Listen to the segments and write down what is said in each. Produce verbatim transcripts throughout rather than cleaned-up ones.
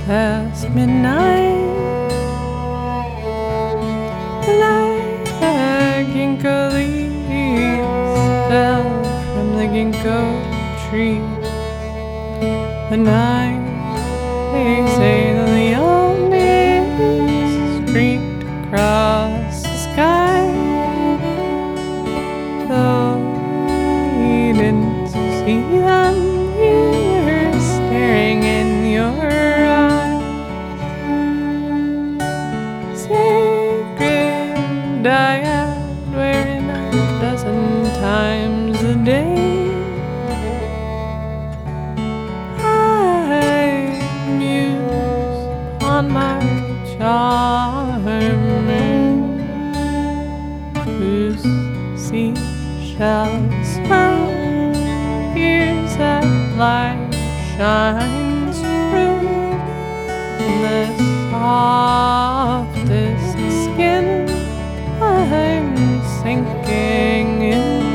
past midnight, and I ginkgo leaves fell from the ginkgo tree. The night, they say that the old mist streaked across the sky, though you didn't see them, you were staring in your eyes. Sacred dyad, wearing a dozen times a day, on my charmer, whose seashells swirl, hears that light shines through, in the softest skin I'm sinking into.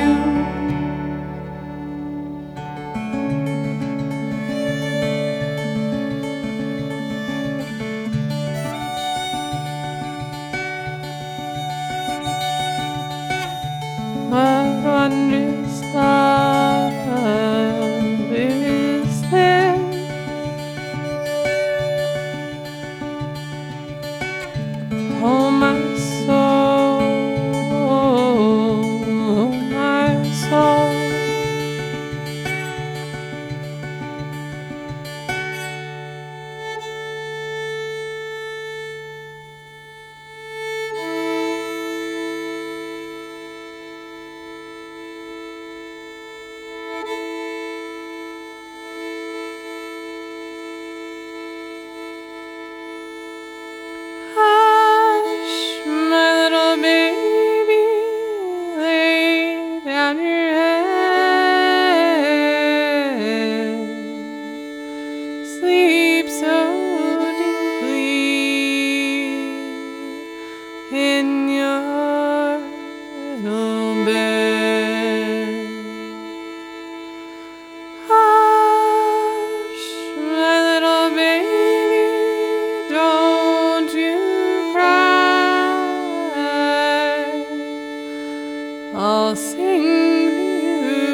What wondrous love is this? Oh, my soul, oh, my soul. Sleep so deeply in your little bed. Hush, my little baby, don't you cry. I'll sing to you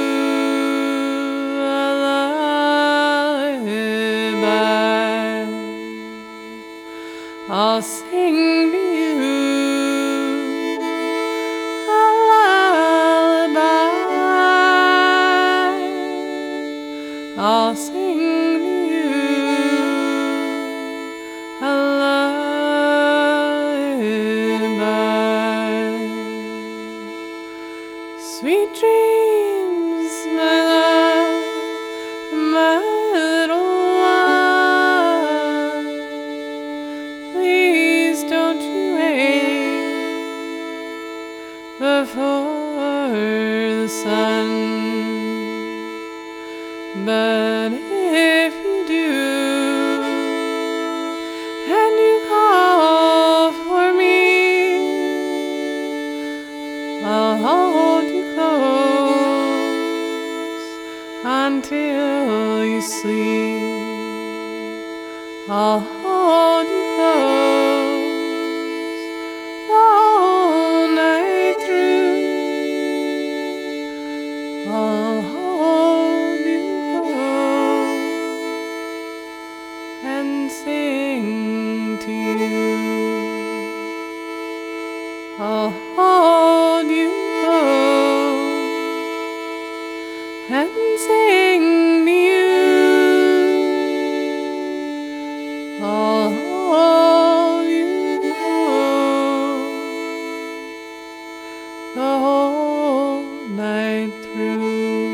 a lullaby. I'll sing to you a lullaby. I'll sing to you a lullaby. Sweet dreams, my love, my little one. Please don't you wake before the sun. But if you do, and you call for me, I'll hold you close until you sleep. I'll hold you close the whole night through. I'll hold you close and sing to you. I'll hold you close and sing to you. I'll hold you close the whole night through.